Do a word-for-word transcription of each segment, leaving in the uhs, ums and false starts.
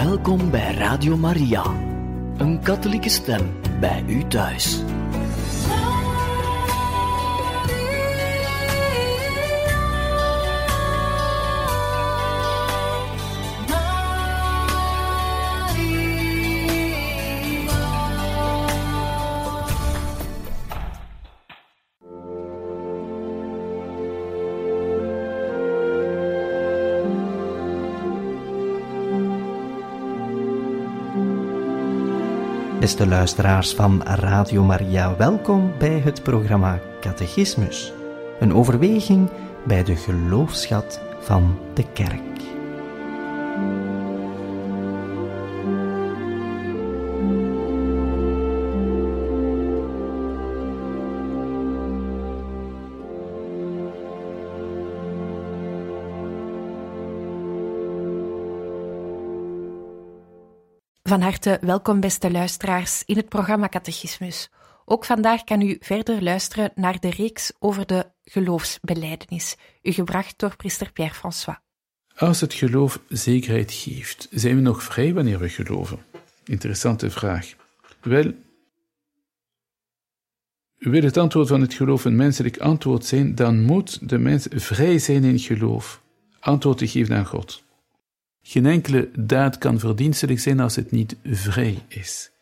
Welkom bij Radio Maria, een katholieke stem bij u thuis. Beste luisteraars van Radio Maria, welkom bij het programma Catechismus. Een overweging bij de geloofsschat van de Kerk. Van harte welkom, beste luisteraars, in het programma Catechismus. Ook vandaag kan u verder luisteren naar de reeks over de geloofsbelijdenis, u gebracht door priester Pierre-François. Als het geloof zekerheid geeft, zijn we nog vrij wanneer we geloven? Interessante vraag. Wel, wil het antwoord van het geloof een menselijk antwoord zijn, dan moet de mens vrij zijn in geloof, antwoord te geven aan God. Geen enkele daad kan verdienstelijk zijn als het niet vrij is.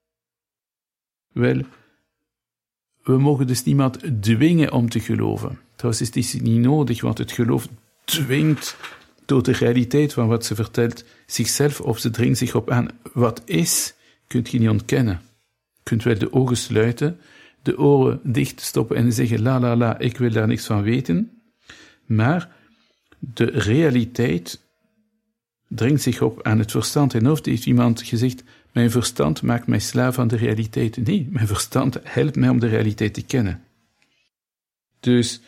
Wel, we mogen dus niemand dwingen om te geloven. Trouwens is het niet nodig, want het geloof dwingt tot de realiteit van wat ze vertelt zichzelf of ze dringt zich op aan. Wat is, kunt je niet ontkennen. Je kunt wel de ogen sluiten, de oren dicht stoppen en zeggen, la la la, ik wil daar niks van weten. Maar de realiteit dringt zich op aan het verstand. En of heeft iemand gezegd, mijn verstand maakt mij slaaf van de realiteit. Nee, mijn verstand helpt mij om de realiteit te kennen. Dus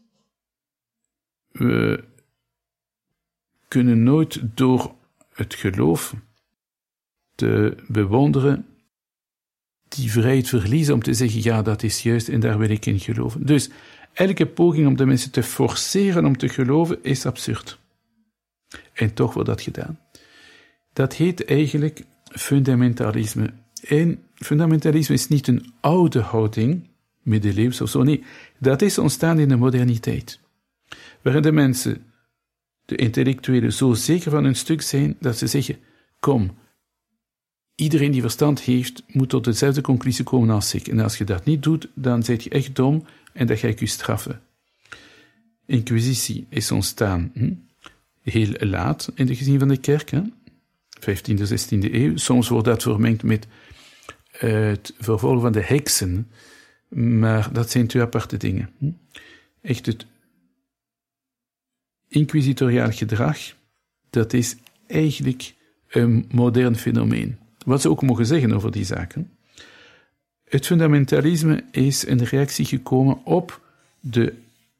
we kunnen nooit door het geloof te bewonderen die vrijheid verliezen om te zeggen, ja, dat is juist en daar wil ik in geloven. Dus elke poging om de mensen te forceren om te geloven is absurd. En toch wordt dat gedaan. Dat heet eigenlijk fundamentalisme. En fundamentalisme is niet een oude houding, middeleeuws of zo, nee, dat is ontstaan in de moderniteit. Waarin de mensen, de intellectuelen, zo zeker van hun stuk zijn, dat ze zeggen, kom, iedereen die verstand heeft, moet tot dezelfde conclusie komen als ik. En als je dat niet doet, dan ben je echt dom en dan ga ik je straffen. Inquisitie is ontstaan, hm? heel laat in de gezin van de kerk, hè? vijftiende, zestiende eeuw. Soms wordt dat vermengd met uh, het vervolgen van de heksen, maar dat zijn twee aparte dingen. Hm? Echt het inquisitoriaal gedrag, dat is eigenlijk een modern fenomeen. Wat ze ook mogen zeggen over die zaken. Het fundamentalisme is een reactie gekomen op de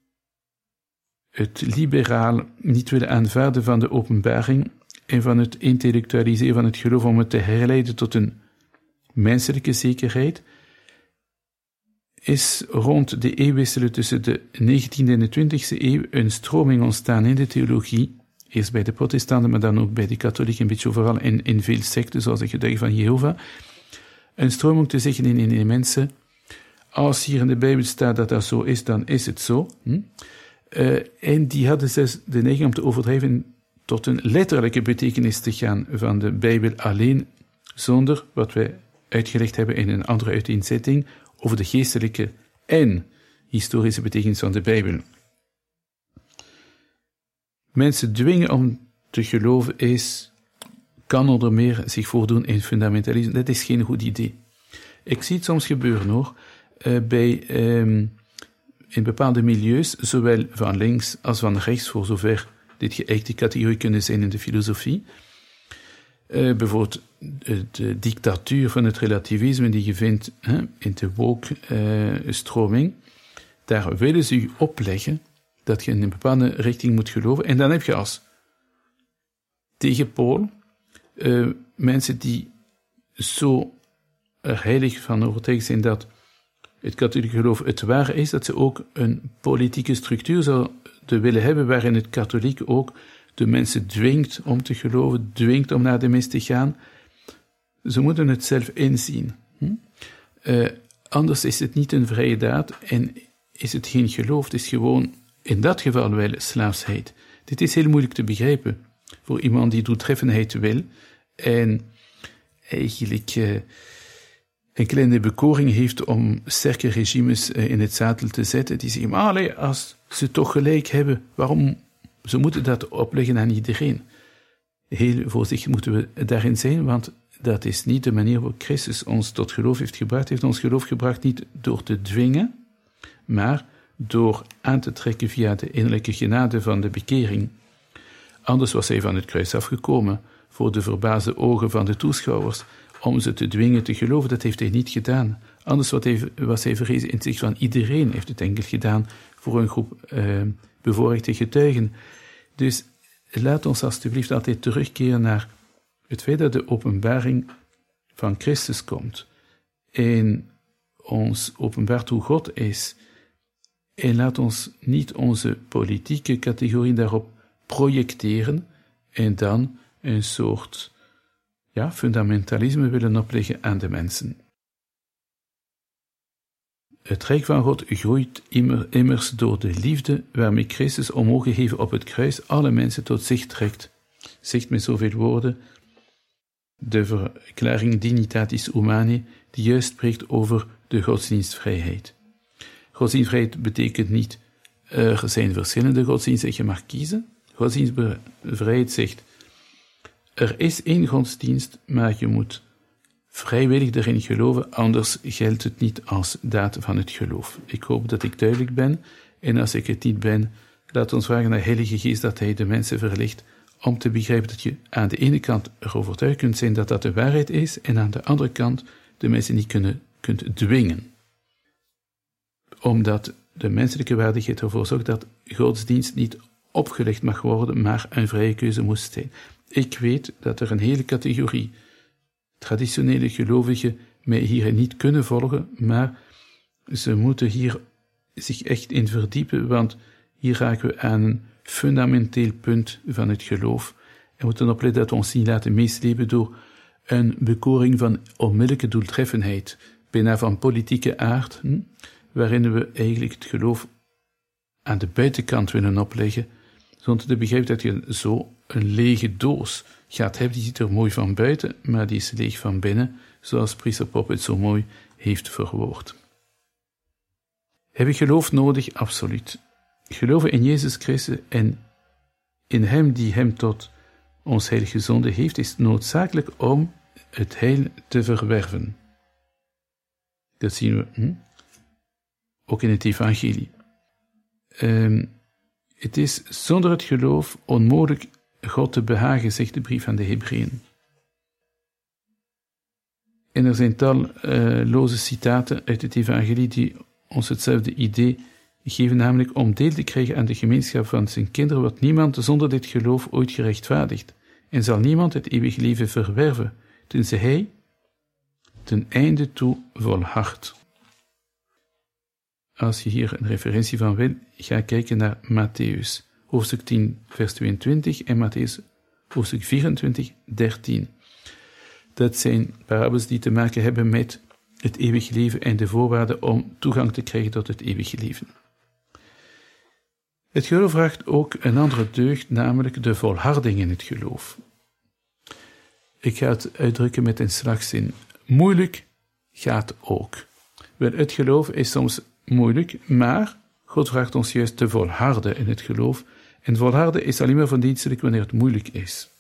het liberaal niet willen aanvaarden van de openbaring en van het intellectualiseren van het geloof om het te herleiden tot een menselijke zekerheid, is rond de eeuwwisselen tussen de negentiende en de twintigste eeuw een stroming ontstaan in de theologie, eerst bij de protestanten, maar dan ook bij de katholieken, een beetje overal, en in veel secten, zoals de Getuigen van Jehovah, een stroming om te zeggen in, in de mensen, als hier in de Bijbel staat dat dat zo is, dan is het zo, hm? Uh, en die hadden zelfs de neiging om te overdrijven tot een letterlijke betekenis te gaan van de Bijbel alleen, zonder wat wij uitgelegd hebben in een andere uiteenzetting over de geestelijke en historische betekenis van de Bijbel. Mensen dwingen om te geloven is, kan onder meer zich voordoen in fundamentalisme. Dat is geen goed idee. Ik zie het soms gebeuren hoor, uh, bij... Um, in bepaalde milieus, zowel van links als van rechts, voor zover dit geëikte categorie kunnen zijn in de filosofie. Uh, bijvoorbeeld de, de dictatuur van het relativisme die je vindt hè, in de woke-stroming. Uh, daar willen ze u opleggen dat je in een bepaalde richting moet geloven. En dan heb je als tegenpool uh, mensen die zo er heilig van overtuigd zijn dat het katholieke geloof het ware is, dat ze ook een politieke structuur zouden willen hebben waarin het katholiek ook de mensen dwingt om te geloven, dwingt om naar de mis te gaan. Ze moeten het zelf inzien. Hm? Uh, anders is het niet een vrije daad en is het geen geloof, het is gewoon in dat geval wel slaafsheid. Dit is heel moeilijk te begrijpen voor iemand die doeltreffendheid wil en eigenlijk uh, een kleine bekoring heeft om sterke regimes uh, in het zadel te zetten, die zeggen, maar allee, als ze toch gelijk hebben, waarom ze moeten dat opleggen aan iedereen? Heel voorzichtig moeten we daarin zijn, want dat is niet de manier waarop Christus ons tot geloof heeft gebracht. Hij heeft ons geloof gebracht niet door te dwingen, maar door aan te trekken via de innerlijke genade van de bekering. Anders was hij van het kruis afgekomen voor de verbaasde ogen van de toeschouwers, om ze te dwingen te geloven. Dat heeft hij niet gedaan. Anders was hij verrezen in het zicht van iedereen, heeft het enkel gedaan voor een groep uh, bevoorrechte getuigen. Dus laat ons alstublieft altijd terugkeren naar het feit dat de openbaring van Christus komt en ons openbaart hoe God is. En laat ons niet onze politieke categorie daarop projecteren en dan een soort ja, fundamentalisme willen opleggen aan de mensen. Het rijk van God groeit immer, immers door de liefde waarmee Christus omhoog geheven op het kruis alle mensen tot zich trekt. Zegt met zoveel woorden de verklaring Dignitatis Humanae, die juist spreekt over de godsdienstvrijheid. Godsdienstvrijheid betekent niet, er zijn verschillende godsdiensten, je mag kiezen. Godsdienstvrijheid zegt, er is één godsdienst, maar je moet vrijwillig erin geloven, anders geldt het niet als daad van het geloof. Ik hoop dat ik duidelijk ben, en als ik het niet ben, laat ons vragen naar de Heilige Geest dat hij de mensen verlicht, om te begrijpen dat je aan de ene kant er overtuigd kunt zijn dat dat de waarheid is, en aan de andere kant de mensen niet kunnen, kunt dwingen. Omdat de menselijke waardigheid ervoor zorgt dat godsdienst niet opgelegd mag worden, maar een vrije keuze moest zijn. Ik weet dat er een hele categorie traditionele gelovigen mij hierin niet kunnen volgen, maar ze moeten hier zich echt in verdiepen, want hier raken we aan een fundamenteel punt van het geloof. En we moeten opletten dat we ons niet laten meeslepen door een bekoring van onmiddellijke doeltreffendheid, bijna van politieke aard, hm, waarin we eigenlijk het geloof aan de buitenkant willen opleggen, zonder te begrijpen dat je zo een lege doos gaat hebben, die ziet er mooi van buiten, maar die is leeg van binnen, zoals priester Pop het zo mooi heeft verwoord. Heb ik geloof nodig? Absoluut. Geloven in Jezus Christus en in Hem die Hem tot ons heil gezonden heeft, is noodzakelijk om het heil te verwerven. Dat zien we hm? ook in het evangelie. Um, het is zonder het geloof onmogelijk God te behagen, zegt de brief aan de Hebreeën. En er zijn talloze citaten uit het evangelie die ons hetzelfde idee geven, namelijk om deel te krijgen aan de gemeenschap van zijn kinderen, wordt niemand zonder dit geloof ooit gerechtvaardigd, en zal niemand het eeuwig leven verwerven, tenzij hij ten einde toe volhardt. Als je hier een referentie van wil, ga kijken naar Matthäus, hoofdstuk tien, vers tweeëntwintig, en Matthäus, hoofdstuk vierentwintig, dertien. Dat zijn parabels die te maken hebben met het eeuwig leven en de voorwaarden om toegang te krijgen tot het eeuwige leven. Het geloof vraagt ook een andere deugd, namelijk de volharding in het geloof. Ik ga het uitdrukken met een slagzin. Moeilijk gaat ook. Wel, het geloof is soms moeilijk, maar God vraagt ons juist te volharden in het geloof. En volharden is alleen maar verdienstelijk wanneer het moeilijk is.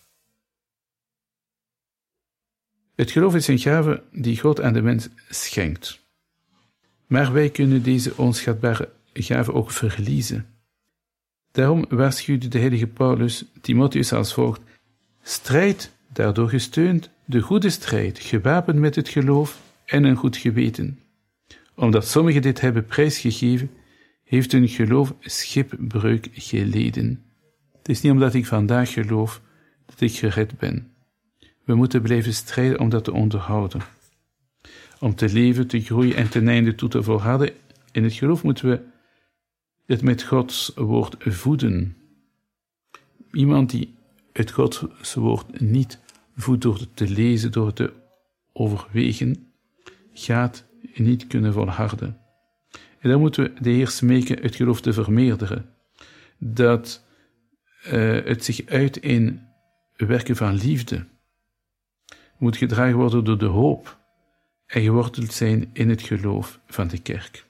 Het geloof is een gave die God aan de mens schenkt. Maar wij kunnen deze onschatbare gave ook verliezen. Daarom waarschuwde de heilige Paulus Timotheus als volgt: strijd, daardoor gesteund, de goede strijd, gewapend met het geloof en een goed geweten. Omdat sommigen dit hebben prijsgegeven, heeft hun geloof schipbreuk geleden. Het is niet omdat ik vandaag geloof dat ik gered ben. We moeten blijven strijden om dat te onderhouden. Om te leven, te groeien en ten einde toe te volharden in het geloof moeten we het met Gods woord voeden. Iemand die het Gods woord niet voedt door het te lezen, door het te overwegen, gaat niet kunnen volharden. En dan moeten we de Heer smeken het geloof te vermeerderen. Dat uh, het zich uit in werken van liefde. Moet gedragen worden door de hoop en geworteld zijn in het geloof van de kerk.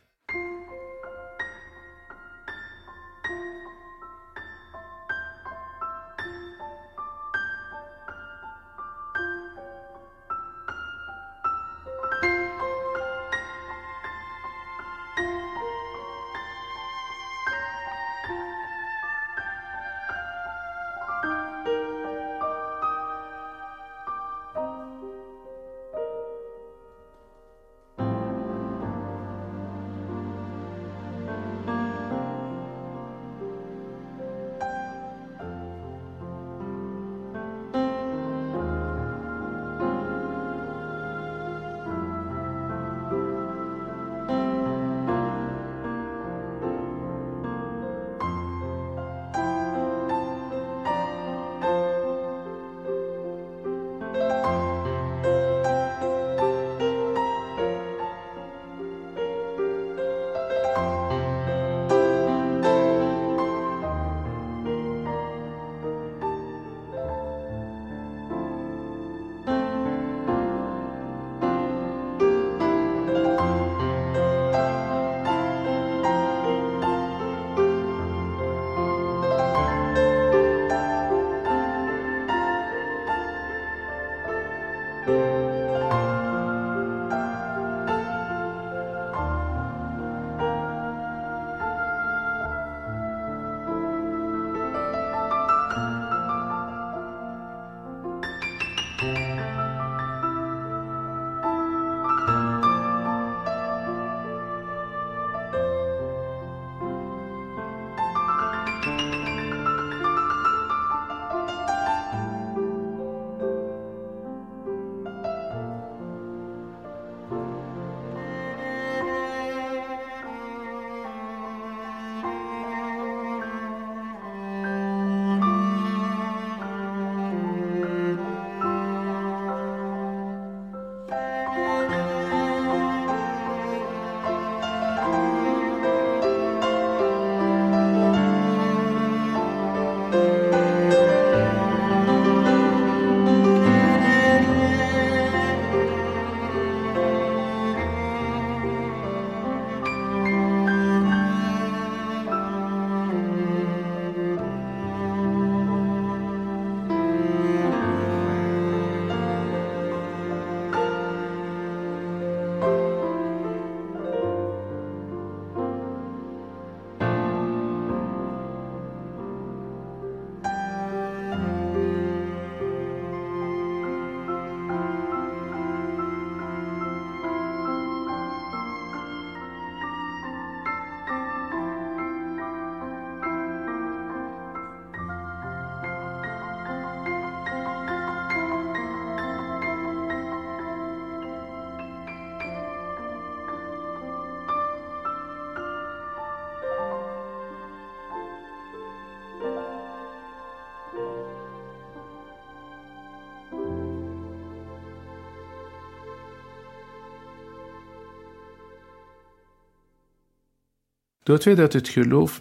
Door het feit dat het geloof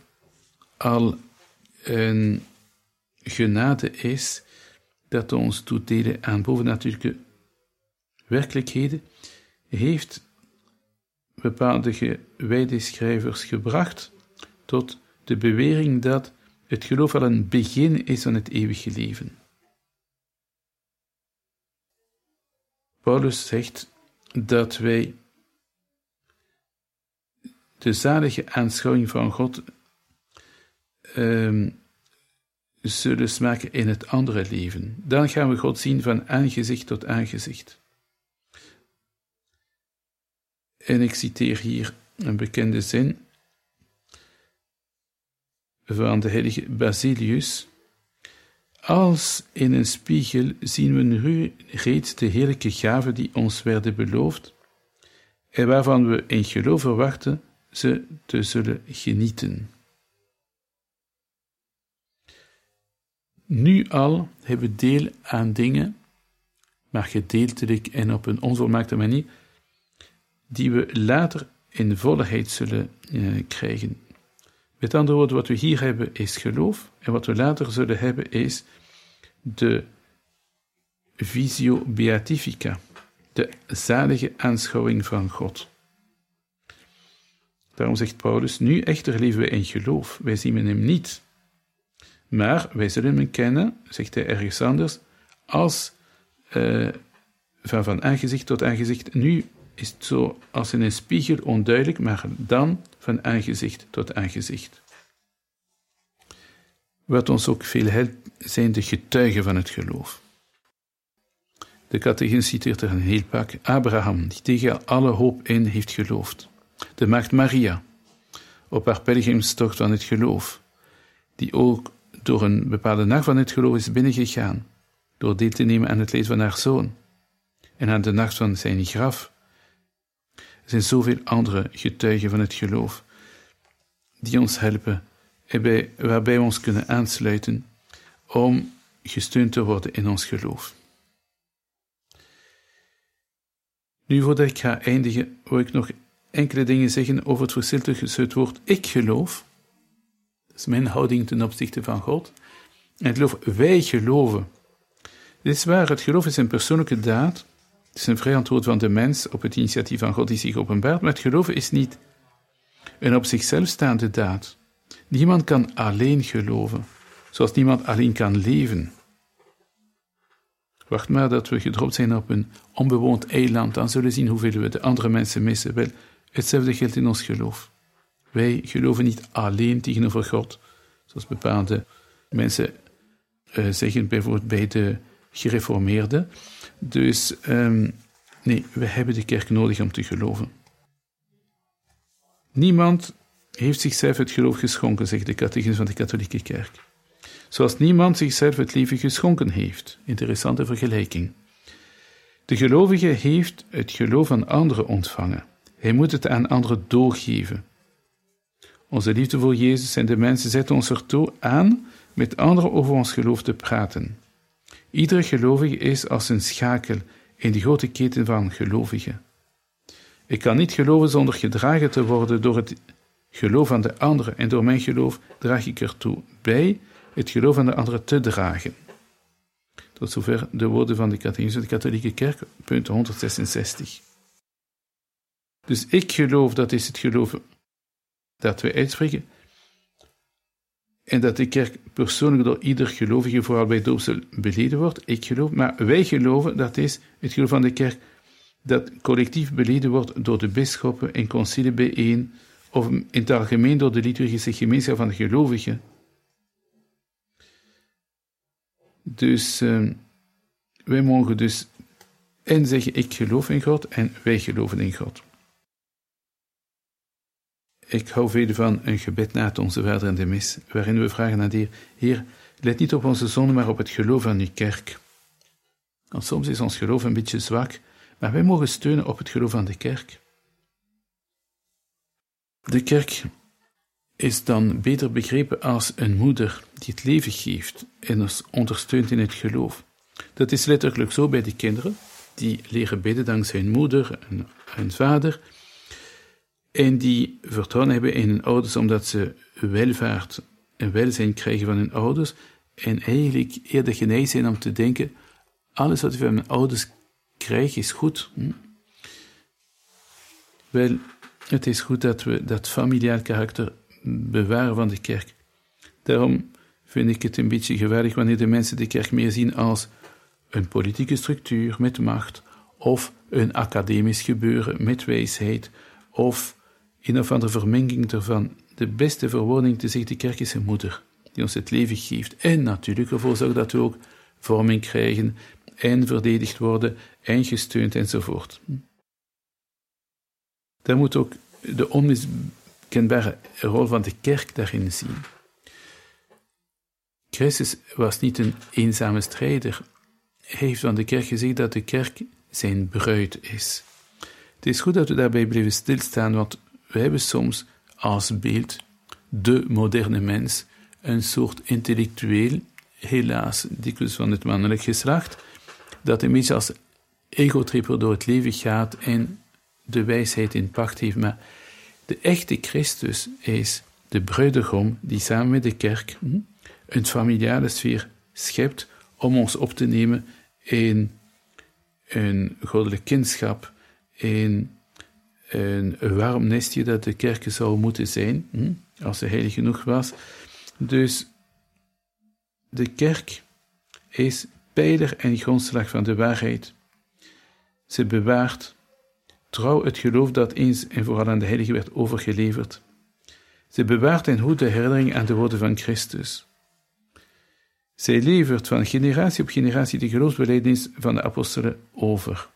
al een genade is dat ons doet delen aan bovennatuurlijke werkelijkheden, heeft bepaalde gewijde schrijvers gebracht tot de bewering dat het geloof al een begin is van het eeuwige leven. Paulus zegt dat wij de zalige aanschouwing van God um, zullen smaken in het andere leven. Dan gaan we God zien van aangezicht tot aangezicht. En ik citeer hier een bekende zin van de heilige Basilius. Als in een spiegel zien we nu reeds de heerlijke gaven die ons werden beloofd en waarvan we in geloof verwachten ze te zullen genieten. nu al hebben deel aan dingen, maar gedeeltelijk en op een onvolmaakte manier, die we later in volheid zullen uh, krijgen. Met andere woorden, wat we hier hebben is geloof, en wat we later zullen hebben is de visio beatifica, de zalige aanschouwing van God. Daarom zegt Paulus, nu echter leven wij in geloof, wij zien hem niet. Maar wij zullen hem kennen, zegt hij ergens anders, als uh, van, van aangezicht tot aangezicht. Nu is het zo als in een spiegel onduidelijk, maar dan van aangezicht tot aangezicht. Wat ons ook veel helpt, zijn de getuigen van het geloof. De catechismus citeert er een heel pak. Abraham, die tegen alle hoop in heeft geloofd. De maagd Maria, op haar pelgrimstocht van het geloof, die ook door een bepaalde nacht van het geloof is binnengegaan, door deel te nemen aan het leed van haar zoon, en aan de nacht van zijn graf. Er zijn zoveel andere getuigen van het geloof, die ons helpen, en bij, waarbij we ons kunnen aansluiten, om gesteund te worden in ons geloof. Nu, voordat ik ga eindigen, wil ik nog enkele dingen zeggen over het verschil tussen het woord ik geloof, dat is mijn houding ten opzichte van God, en het geloof wij geloven. Dit is waar, het geloof is een persoonlijke daad, het is een vrij antwoord van de mens op het initiatief van God die zich openbaart, maar het geloven is niet een op zichzelf staande daad. Niemand kan alleen geloven, zoals niemand alleen kan leven. Wacht maar dat we gedropt zijn op een onbewoond eiland, dan zullen we zien hoeveel we de andere mensen missen. Wel, hetzelfde geldt in ons geloof. Wij geloven niet alleen tegenover God, zoals bepaalde mensen uh, zeggen, bijvoorbeeld bij de gereformeerden. Dus, um, nee, we hebben de kerk nodig om te geloven. Niemand heeft zichzelf het geloof geschonken, zegt de catechismus van de katholieke kerk. Zoals niemand zichzelf het leven geschonken heeft. Interessante vergelijking. De gelovige heeft het geloof van anderen ontvangen. Hij moet het aan anderen doorgeven. Onze liefde voor Jezus en de mensen zetten ons ertoe aan met anderen over ons geloof te praten. Iedere gelovige is als een schakel in de grote keten van gelovigen. Ik kan niet geloven zonder gedragen te worden door het geloof van de anderen, en door mijn geloof draag ik ertoe bij het geloof van de anderen te dragen. Tot zover de woorden van de catechismus van de katholieke kerk, punt honderdzesenzestig. Dus ik geloof, dat is het geloof dat wij uitspreken, en dat de kerk persoonlijk door ieder gelovige, vooral bij doopsel, beleden wordt. Ik geloof, maar wij geloven, dat is het geloof van de kerk, dat collectief beleden wordt door de bisschoppen in concilie bijeen, of in het algemeen door de liturgische gemeenschap van de gelovigen. Dus uh, wij mogen dus en zeggen, ik geloof in God, en wij geloven in God. Ik hou veel van een gebed na het Onze Vader in de mis, waarin we vragen aan de Heer, Heer, let niet op onze zonde, maar op het geloof van uw kerk. Want soms is ons geloof een beetje zwak, maar wij mogen steunen op het geloof van de kerk. De kerk is dan beter begrepen als een moeder die het leven geeft en ons ondersteunt in het geloof. Dat is letterlijk zo bij de kinderen, die leren bidden dankzij hun moeder en hun vader, en die vertrouwen hebben in hun ouders omdat ze welvaart en welzijn krijgen van hun ouders, en eigenlijk eerder geneigd zijn om te denken, alles wat ik van mijn ouders krijg is goed. Hm? Wel, het is goed dat we dat familiaal karakter bewaren van de kerk. Daarom vind ik het een beetje geweldig wanneer de mensen de kerk meer zien als een politieke structuur met macht, of een academisch gebeuren met wijsheid, of een of andere vermenging ervan. De beste verwoording te zeggen, de kerk is een moeder die ons het leven geeft en natuurlijk ervoor zorgt dat we ook vorming krijgen en verdedigd worden en gesteund enzovoort. Daar moet ook de onmiskenbare rol van de kerk daarin zien. Christus was niet een eenzame strijder. Hij heeft van de kerk gezegd dat de kerk zijn bruid is. Het is goed dat we daarbij blijven stilstaan, want we hebben soms als beeld de moderne mens, een soort intellectueel helaas dikwijls van het mannelijk geslacht, dat een beetje als egotripper door het leven gaat en de wijsheid in pacht heeft. Maar de echte Christus is de bruidegom die samen met de kerk een familiale sfeer schept om ons op te nemen in een goddelijk kindschap, in een warm nestje dat de kerk zou moeten zijn, als ze heilig genoeg was. Dus de kerk is pijler en grondslag van de waarheid. Ze bewaart trouw het geloof dat eens en vooral aan de heilige werd overgeleverd. Ze bewaart en hoedt de herinnering aan de woorden van Christus. Zij levert van generatie op generatie de geloofsbelijdenis van de apostelen over.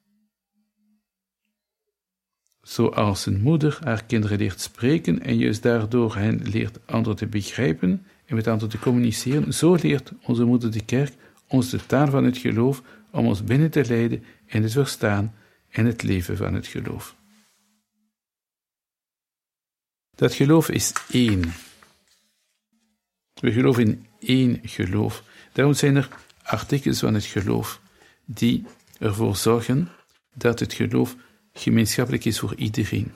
Zoals een moeder haar kinderen leert spreken en juist daardoor hen leert anderen te begrijpen en met anderen te communiceren, zo leert onze moeder de kerk ons de taal van het geloof om ons binnen te leiden in het verstaan en het leven van het geloof. Dat geloof is één. We geloven in één geloof. Daarom zijn er artikels van het geloof die ervoor zorgen dat het geloof gemeenschappelijk is voor iedereen.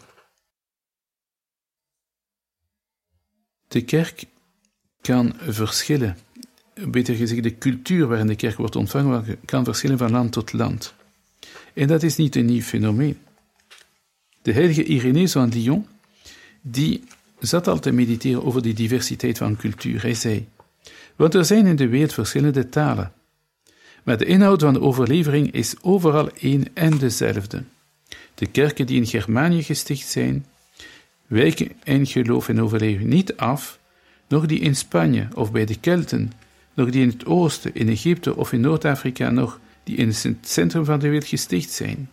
De kerk kan verschillen, beter gezegd, de cultuur waarin de kerk wordt ontvangen kan verschillen van land tot land. En dat is niet een nieuw fenomeen. De heilige Irenaeus van Lyon, die zat al te mediteren over die diversiteit van cultuur. Hij zei, want er zijn in de wereld verschillende talen, maar de inhoud van de overlevering is overal één en dezelfde. De kerken die in Germanië gesticht zijn, wijken in geloof en overlevering niet af, nog die in Spanje of bij de Kelten, nog die in het oosten, in Egypte of in Noord-Afrika, nog die in het centrum van de wereld gesticht zijn.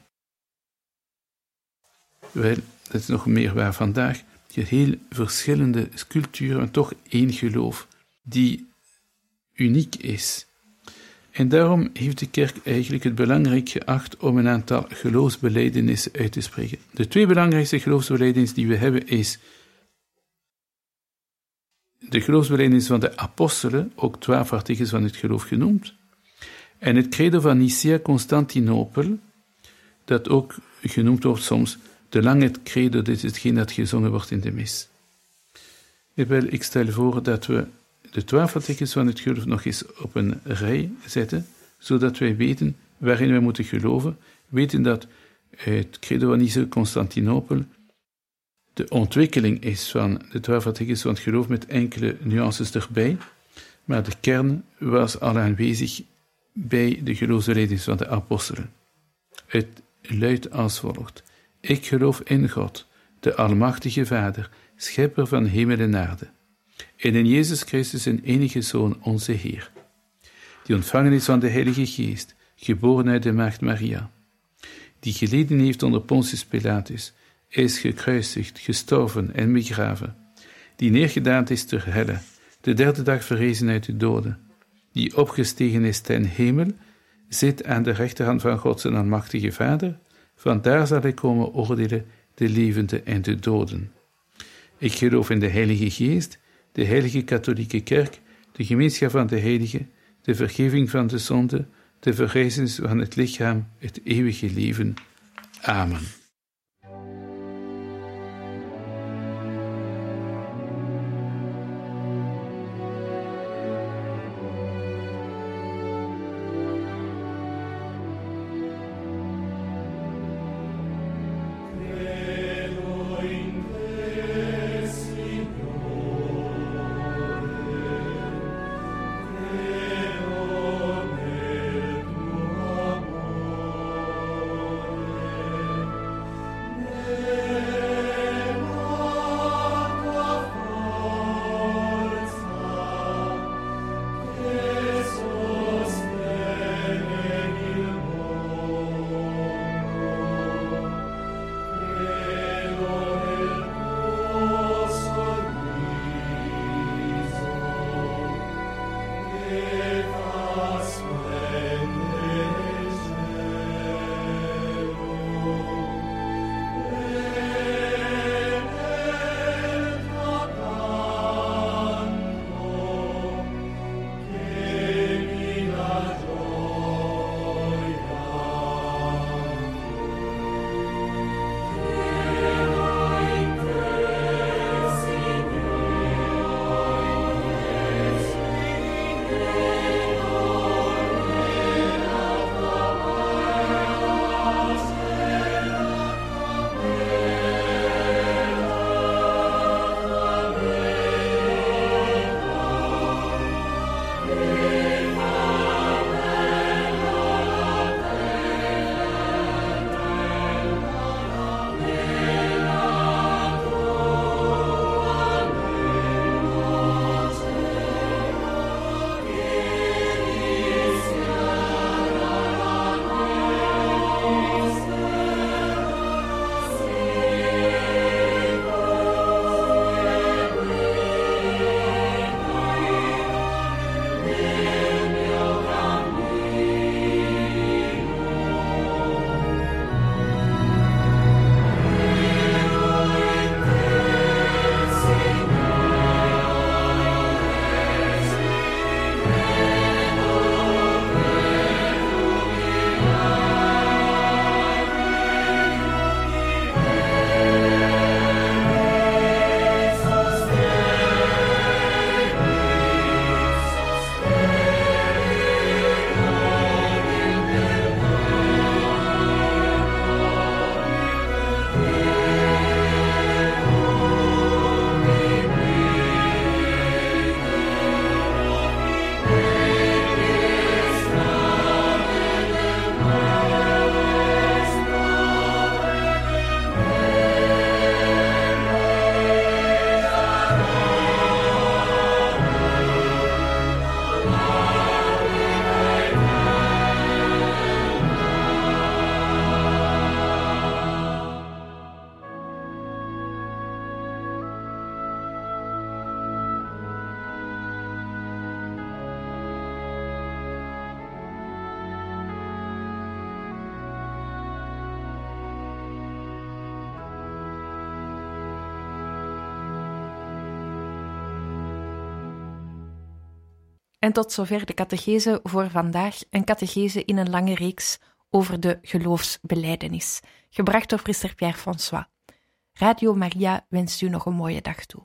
Wel, dat is nog meer waar vandaag. Je hebt heel verschillende culturen, maar toch één geloof, die uniek is. En daarom heeft de kerk eigenlijk het belangrijk geacht om een aantal geloofsbelijdenissen uit te spreken. De twee belangrijkste geloofsbelijdenissen die we hebben is de geloofsbelijdenis van de apostelen, ook twaalf artikels van het geloof genoemd, en het credo van Nicea-Constantinopel, dat ook genoemd wordt soms de lange credo, dit is hetgeen dat gezongen wordt in de mis. Ik stel voor dat we de twaalf artikels van het geloof nog eens op een rij zetten, zodat wij weten waarin wij moeten geloven, weten dat het credo van Nicea-Constantinopel de ontwikkeling is van de twaalf artikels van het geloof met enkele nuances erbij, maar de kern was al aanwezig bij de geloofsbelijdenis van de apostelen. Het luidt als volgt: Ik geloof in God, de Almachtige Vader, Schepper van hemel en aarde, en in Jezus Christus, zijn enige Zoon, onze Heer, die ontvangen is van de Heilige Geest, geboren uit de Maagd Maria, die geleden heeft onder Pontius Pilatus, is gekruisigd, gestorven en begraven, die neergedaald is ter helle, de derde dag verrezen uit de doden, die opgestegen is ten hemel, zit aan de rechterhand van God zijn almachtige Vader, vandaar zal hij komen oordelen de levenden en de doden. Ik geloof in de Heilige Geest, de Heilige Katholieke Kerk, de gemeenschap van de heiligen, de vergeving van de zonde, de verrijzenis van het lichaam, het eeuwige leven. Amen. En tot zover de catechese voor vandaag, een catechese in een lange reeks over de geloofsbelijdenis, gebracht door priester Pierre François. Radio Maria wenst u nog een mooie dag toe.